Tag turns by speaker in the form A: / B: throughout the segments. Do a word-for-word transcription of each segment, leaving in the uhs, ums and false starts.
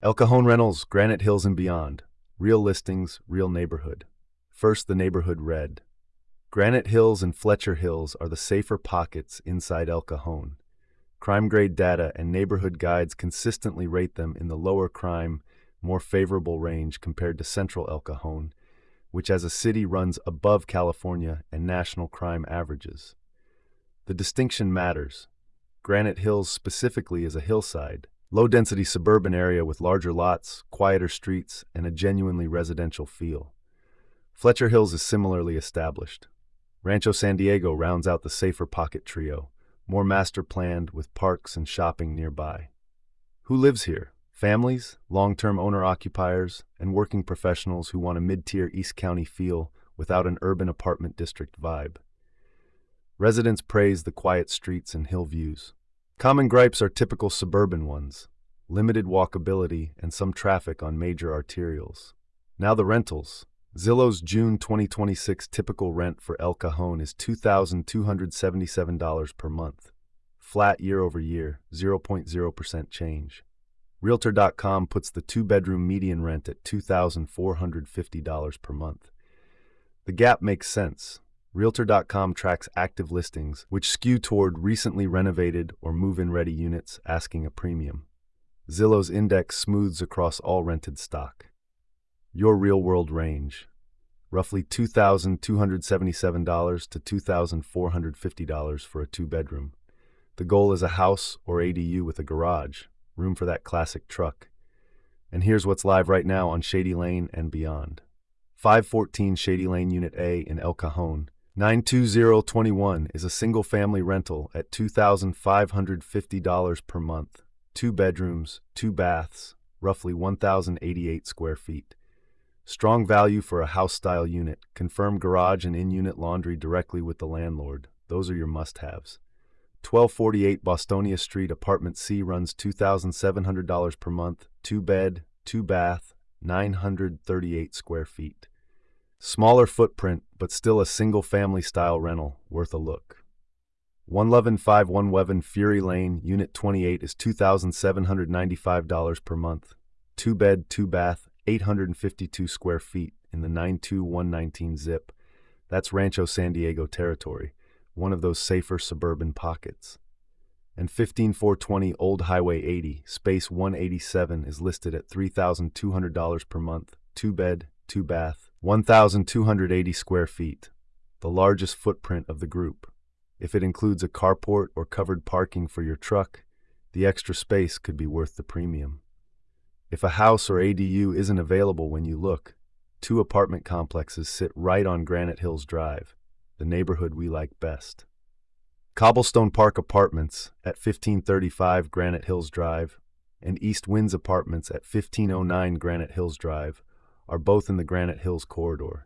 A: El Cajon Rentals, Granite Hills and beyond. Real listings, real neighborhood. First, the neighborhood red. Granite Hills and Fletcher Hills are the safer pockets inside El Cajon. Crime grade data and neighborhood guides consistently rate them in the lower crime, more favorable range compared to central El Cajon, which as a city runs above California and national crime averages. The distinction matters. Granite Hills specifically is a hillside, low-density suburban area with larger lots, quieter streets, and a genuinely residential feel. Fletcher Hills is similarly established. Rancho San Diego rounds out the safer pocket trio, more master-planned with parks and shopping nearby. Who lives here? Families, long-term owner-occupiers, and working professionals who want a mid-tier East County feel without an urban apartment district vibe. Residents praise the quiet streets and hill views. Common gripes are typical suburban ones: limited walkability and some traffic on major arterials. Now the rentals. Zillow's June twenty twenty-six typical rent for El Cajon is two thousand two hundred seventy-seven dollars per month. Flat year over year, zero point zero percent change. Realtor dot com puts the two-bedroom median rent at two thousand four hundred fifty dollars per month. The gap makes sense. Realtor dot com tracks active listings, which skew toward recently renovated or move-in ready units asking a premium. Zillow's index smooths across all rented stock. Your real-world range: roughly two thousand two hundred seventy-seven dollars to two thousand four hundred fifty dollars for a two-bedroom. The goal is a house or A D U with a garage, room for that classic truck. And here's what's live right now on Shady Lane and beyond. five fourteen Shady Lane Unit A in El Cajon, nine two zero two one, is a single-family rental at two thousand five hundred fifty dollars per month. Two bedrooms, two baths, roughly one thousand eighty-eight square feet. Strong value for a house-style unit. Confirmed garage and in-unit laundry directly with the landlord. Those are your must-haves. twelve forty-eight Bostonia Street, Apartment C runs two thousand seven hundred dollars per month. Two bed, two bath, nine hundred thirty-eight square feet. Smaller footprint, but still a single-family style rental, worth a look. one one five one Weven Fury Lane, Unit twenty-eight is two thousand seven hundred ninety-five dollars per month. Two bed, two bath, eight hundred fifty-two square feet in the nine two one one nine zip. That's Rancho San Diego territory, one of those safer suburban pockets. And fifteen four twenty Old Highway eighty, space one eighty-seven, is listed at three thousand two hundred dollars per month. Two bed, two bath, one thousand two hundred eighty square feet, the largest footprint of the group. If it includes a carport or covered parking for your truck, the extra space could be worth the premium. If a house or A D U isn't available when you look, two apartment complexes sit right on Granite Hills Drive, the neighborhood we like best. Cobblestone Park Apartments at fifteen thirty-five Granite Hills Drive and East Winds Apartments at fifteen oh nine Granite Hills Drive are both in the Granite Hills corridor.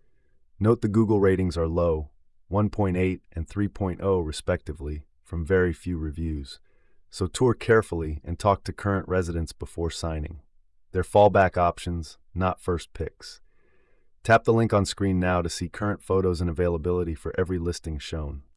A: Note the Google ratings are low, one point eight and three point oh respectively, from very few reviews. So tour carefully and talk to current residents before signing. They're fallback options, not first picks. Tap the link on screen now to see current photos and availability for every listing shown.